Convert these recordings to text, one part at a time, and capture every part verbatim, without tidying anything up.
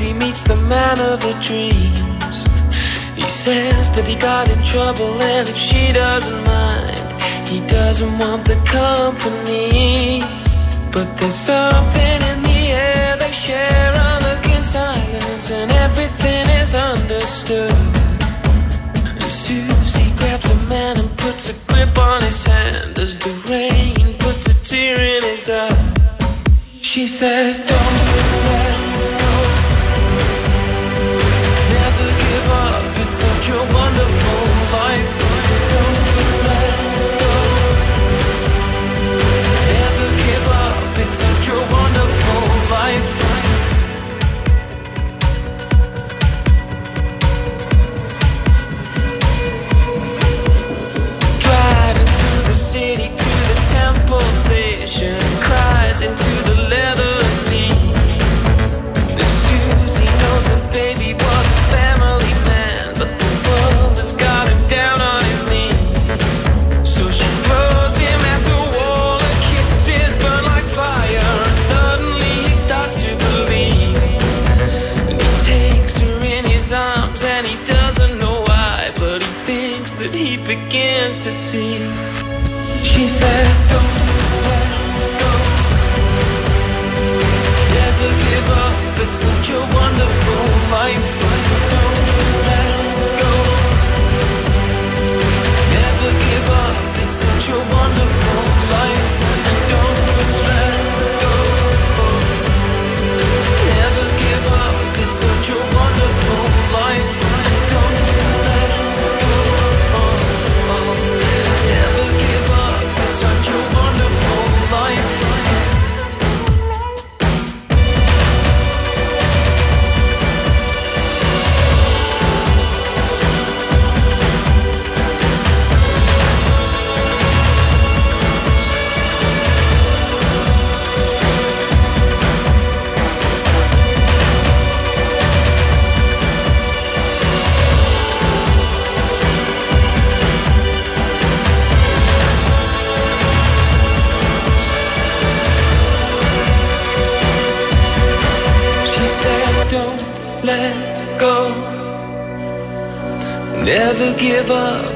he meets the man of her dreams. He says that he got in trouble, and if she doesn't mind, he doesn't want the company. But there's something in the air they share, a look in silence, and everything is understood. And Susie grabs a man and puts a grip on his hand as the rain puts a tear in his eye. She says, don't let go, never give up, it's such a wonderful life. Don't let go, never give up, it's such a wonderful life. Driving through the city to the Temple Station, cries into the leather seat. And Susie knows her baby was a family man, but the world has got him down on his knees. So she throws him at the wall, her kisses burn like fire, and suddenly he starts to believe. And he takes her in his arms, and he doesn't know why, but he thinks that he begins to see. She says, don't let go, never give up, it's such a wonderful life. Don't let go, never give up, it's such a wonderful life. Don't let go, never give up, it's such a wonderful life. Don't let go, never give up, it's such a wonderful life. She said, don't let go, never give up.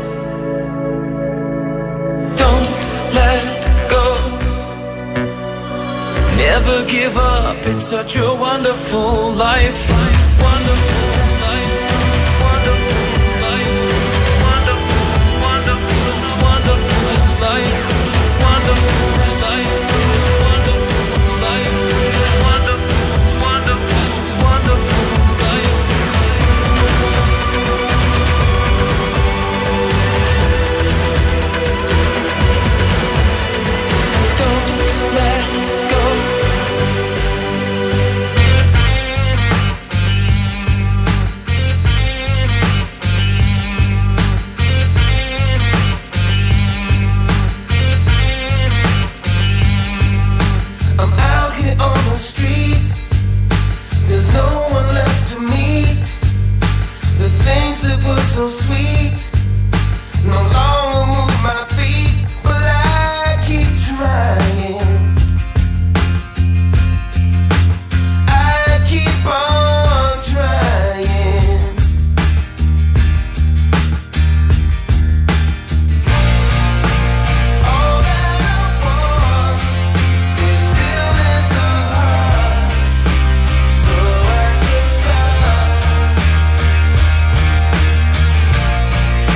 Don't let go, never give up, it's such a wonderful life. Wonderful life, wonderful life, wonderful, wonderful, wonderful life, wonderful life, wonderful life, wonderful, wonderful, wonderful life. Don't let go. I'm out here on the street, there's no one left to meet. The things that were so sweet no longer move my feet, but I keep trying. I keep on trying. All that I want is stillness of heart, so I can fly.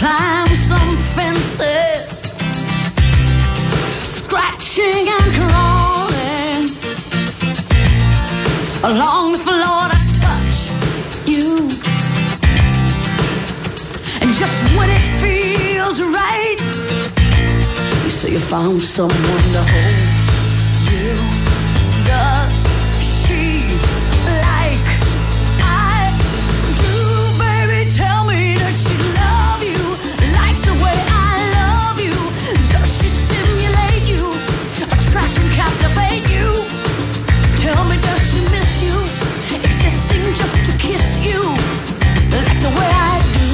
climb some fences, scratching and crawling along the floor to touch you. And just when it feels right, you say you found someone to hold you. Does she like I do, baby? Tell me, does she love you like the way I love you? Does she stimulate you, attract and captivate you? Tell me, does she miss you, existing just to kiss you like the way I do?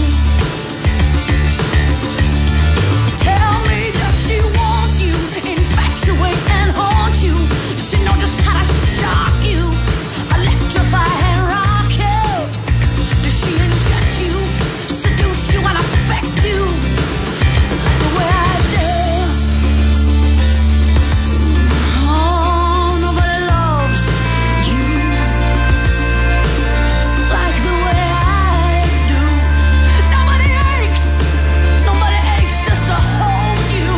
Tell me, does she want you, infatuate and haunt you? Does she know just how to shock you, electrify and rock you? Does she inject you, seduce you and affect you like the way I do? Oh, nobody loves you like the way I do. Nobody aches, nobody aches just to hold you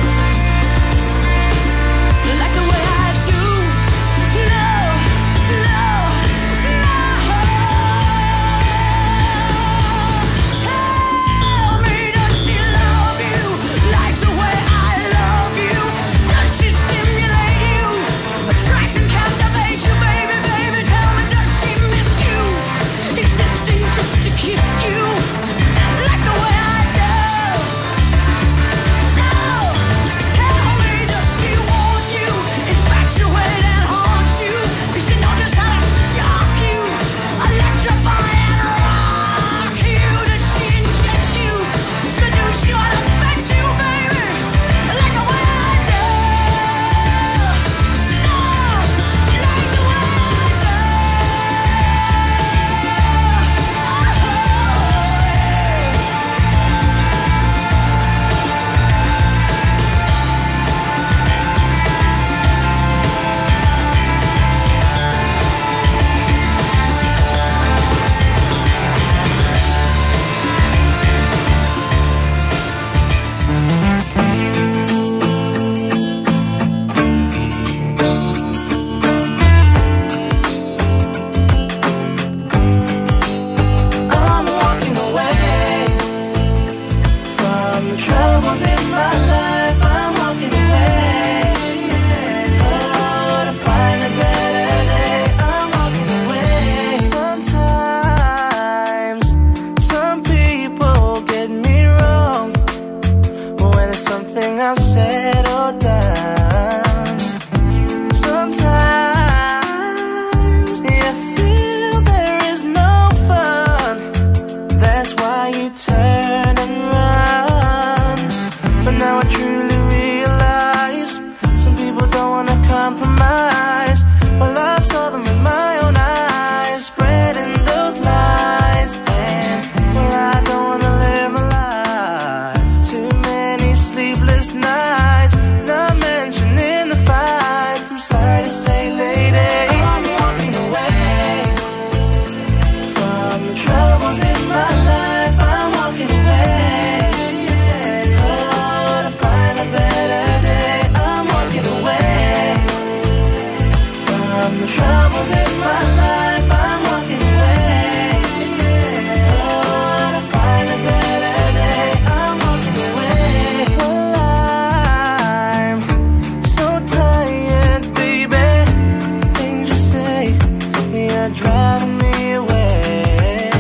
like the way I do. Love, love, love. Tell me, does she love you like the way I love you? Does she stimulate you, attract and captivate you, baby, baby? Tell me, does she miss you, existing just to kiss you like the way I do? No, tell me, does she want you, infatuate and haunt you? Does she know just how to shock you, electrify and rock you? Does she inject you, seduce you and affect you, baby, like the way I do? No, like the way I do. I'm walking away from the troubles in my life. I'm walking away, oh, to find a better day. I'm walking away. Sometimes some people get me wrong when it's something I've said or done. Sometimes you feel there is no fun. That's why you turn and run. But now I truly realize some people don't wanna compromise. Well, I saw them with my own eyes, spreading those lies. And well, I don't wanna live my life. Too many sleepless nights, not mentioning the fights. I'm sorry to say, lady, I'm walking away from the troubles in my life. I'm walking away, oh, to find a better day. I'm walking away from the troubles in my life. I'm walking away, oh, to find a better day. I'm walking away. Well, I'm so tired, baby. Things you say, you're driving me away.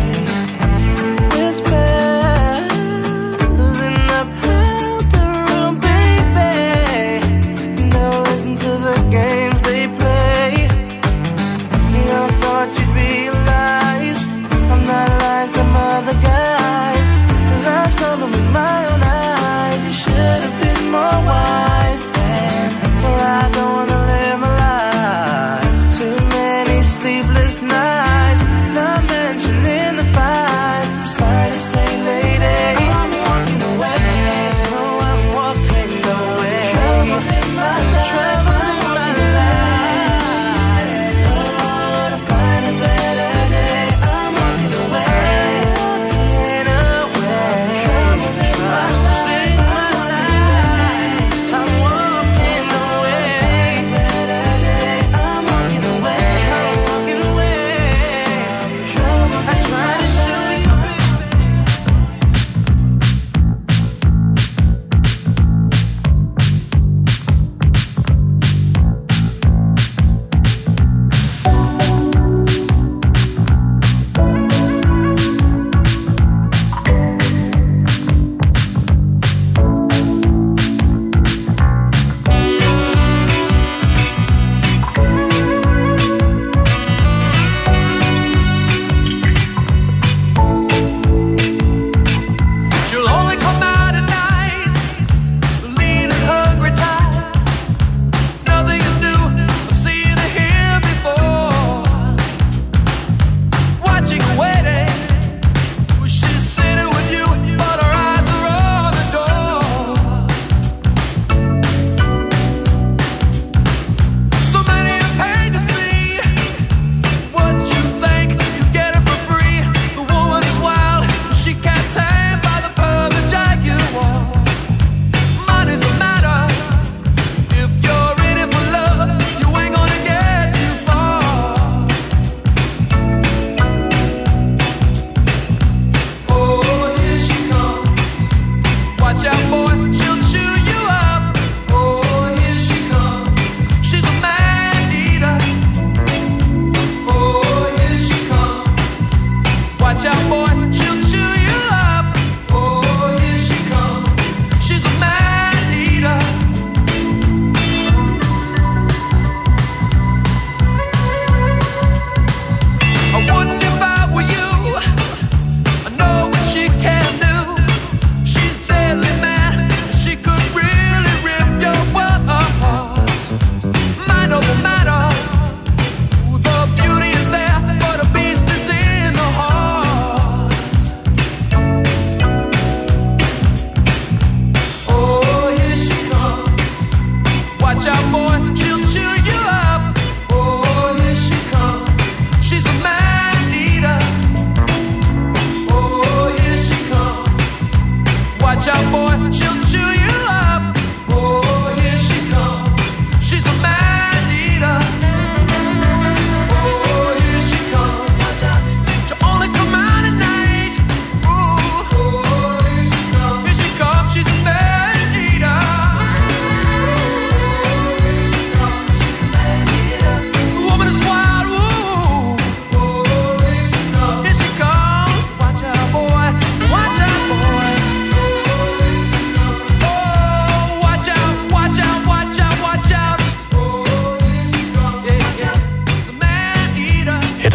Whispers in the powder room, baby. Don't listen to the games they play. I thought you'd realize I'm not like them other guys, 'cause I saw them with my own eyes. You should have been more wise. And well, I don't wanna live my life. Too many sleepless nights, not mentioning the fights. I'm sorry to say, lady, I'm walking away. Oh, I'm walking away. Troubles in my life. Troubles in my life. Oh, to find a better day. I'm walking away. Walking away. Troubles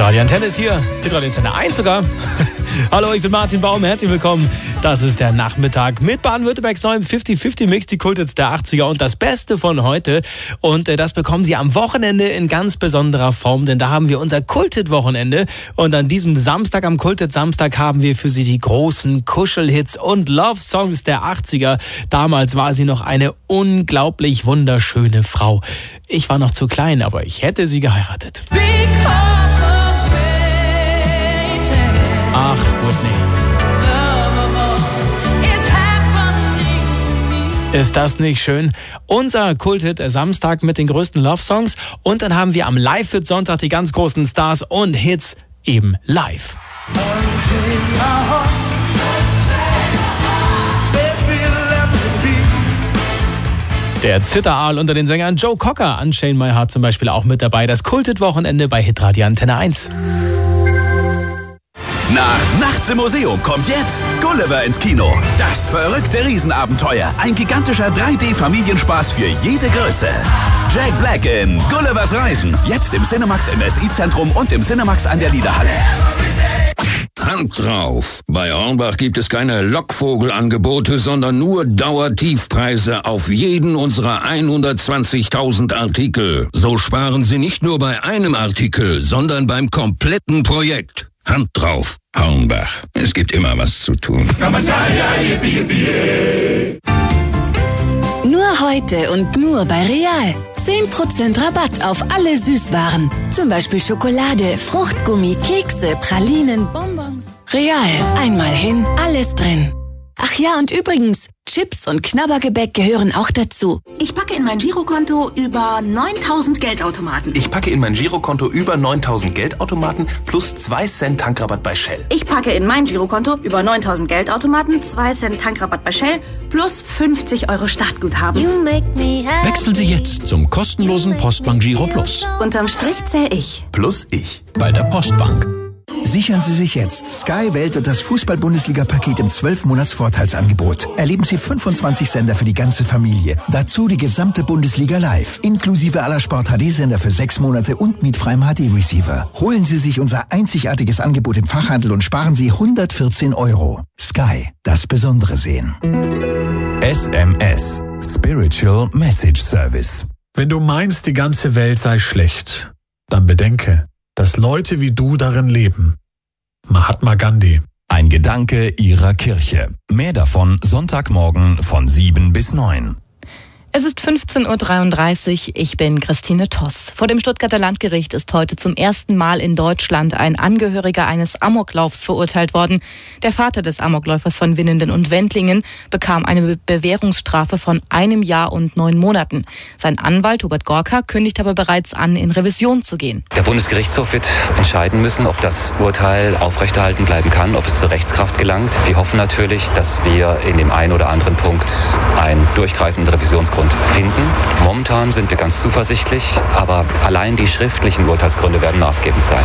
Hitradio Antenne ist hier. Hitradio Antenne eins sogar. Hallo, ich bin Martin Baum. Herzlich willkommen. Das ist der Nachmittag mit Baden-Württembergs neuem fünfzig fünfzig Mix, die Kulthits der achtziger und das Beste von heute. Und äh, das bekommen Sie am Wochenende in ganz besonderer Form, denn da haben wir unser Kulthit-Wochenende. Und an diesem Samstag, am Kulthit-Samstag, haben wir für Sie die großen Kuschelhits und Love-Songs der achtziger. Damals war sie noch eine unglaublich wunderschöne Frau. Ich war noch zu klein, aber ich hätte sie geheiratet. Ach, Whitney. Ist das nicht schön? Unser Kulthit Samstag mit den größten Love-Songs. Und dann haben wir am Live-Hit Sonntag die ganz großen Stars und Hits eben live. Der Zitteraal unter den Sängern Joe Cocker, Unchain My Heart zum Beispiel auch mit dabei. Das Kulthit-Wochenende bei Hitradio Antenne eins. Nach Nachts im Museum kommt jetzt Gulliver ins Kino. Das verrückte Riesenabenteuer. Ein gigantischer drei D-Familienspaß für jede Größe. Jack Black in Gullivers Reisen. Jetzt im Cinemax im S I-Zentrum und im Cinemax an der Liederhalle. Hand drauf! Bei Hornbach gibt es keine Lockvogelangebote, sondern nur Dauertiefpreise auf jeden unserer hundertzwanzigtausend Artikel. So sparen Sie nicht nur bei einem Artikel, sondern beim kompletten Projekt. Hand drauf, Hornbach. Es gibt immer was zu tun. Nur heute und nur bei Real. zehn Prozent Rabatt auf alle Süßwaren. Zum Beispiel Schokolade, Fruchtgummi, Kekse, Pralinen, Bonbons. Real. Einmal hin, alles drin. Ach ja, und übrigens, Chips und Knabbergebäck gehören auch dazu. Ich packe in mein Girokonto über neuntausend Geldautomaten. Ich packe in mein Girokonto über neuntausend Geldautomaten plus zwei Cent Tankrabatt bei Shell. Ich packe in mein Girokonto über neuntausend Geldautomaten, zwei Cent Tankrabatt bei Shell plus fünfzig Euro Startguthaben. Wechseln Sie jetzt zum kostenlosen Postbank Giro Plus. Unterm Strich zähl ich. Plus ich. Bei der Postbank. Sichern Sie sich jetzt Sky Welt und das Fußball-Bundesliga-Paket im zwölf Monats Vorteilsangebot. Erleben Sie fünfundzwanzig Sender für die ganze Familie. Dazu die gesamte Bundesliga live, inklusive aller Sport-H D-Sender für sechs Monate und mietfreiem H D-Receiver. Holen Sie sich unser einzigartiges Angebot im Fachhandel und sparen Sie hundertvierzehn Euro. Sky, das Besondere sehen. S M S, Spiritual Message Service. Wenn du meinst, die ganze Welt sei schlecht, dann bedenke, dass Leute wie du darin leben. Mahatma Gandhi. Ein Gedanke Ihrer Kirche. Mehr davon Sonntagmorgen von sieben bis neun. Es ist fünfzehn Uhr dreiunddreißig, ich bin Christine Toss. Vor dem Stuttgarter Landgericht ist heute zum ersten Mal in Deutschland ein Angehöriger eines Amoklaufs verurteilt worden. Der Vater des Amokläufers von Winnenden und Wendlingen bekam eine Bewährungsstrafe von einem Jahr und neun Monaten. Sein Anwalt Hubert Gorka kündigt aber bereits an, in Revision zu gehen. Der Bundesgerichtshof wird entscheiden müssen, ob das Urteil aufrechterhalten bleiben kann, ob es zur Rechtskraft gelangt. Wir hoffen natürlich, dass wir in dem einen oder anderen Punkt einen durchgreifenden Revisionsgrund finden. Momentan sind wir ganz zuversichtlich, aber allein die schriftlichen Urteilsgründe werden maßgebend sein.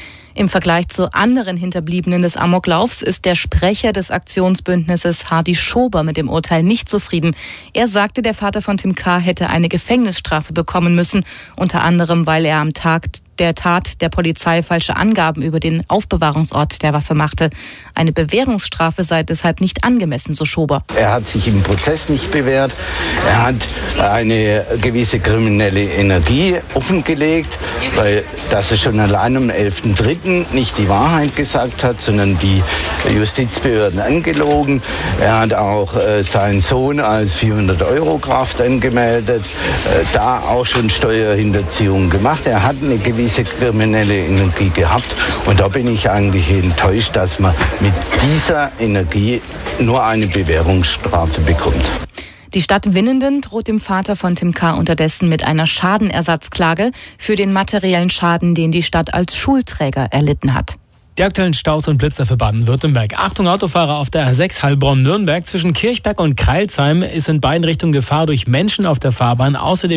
Im Vergleich zu anderen Hinterbliebenen des Amoklaufs ist der Sprecher des Aktionsbündnisses Hardy Schober mit dem Urteil nicht zufrieden. Er sagte, der Vater von Tim K. hätte eine Gefängnisstrafe bekommen müssen, unter anderem, weil er am Tag der Tat der Polizei falsche Angaben über den Aufbewahrungsort der Waffe machte. Eine Bewährungsstrafe sei deshalb nicht angemessen, so Schober. Er hat sich im Prozess nicht bewährt. Er hat eine gewisse kriminelle Energie offengelegt, weil das er schon allein am elften dritten nicht die Wahrheit gesagt hat, sondern die Justizbehörden angelogen. Er hat auch äh, seinen Sohn als vierhundert Euro Kraft angemeldet, äh, da auch schon Steuerhinterziehung gemacht. Er hat eine gewisse kriminelle Energie gehabt und da bin ich eigentlich enttäuscht, dass man mit dieser Energie nur eine Bewährungsstrafe bekommt. Die Stadt Winnenden droht dem Vater von Tim K. unterdessen mit einer Schadenersatzklage für den materiellen Schaden, den die Stadt als Schulträger erlitten hat. Die aktuellen Staus und Blitzer für Baden-Württemberg. Achtung Autofahrer auf der A sechs Heilbronn-Nürnberg. Zwischen Kirchberg und Kreilsheim ist in beiden Richtungen Gefahr durch Menschen auf der Fahrbahn. Außerdem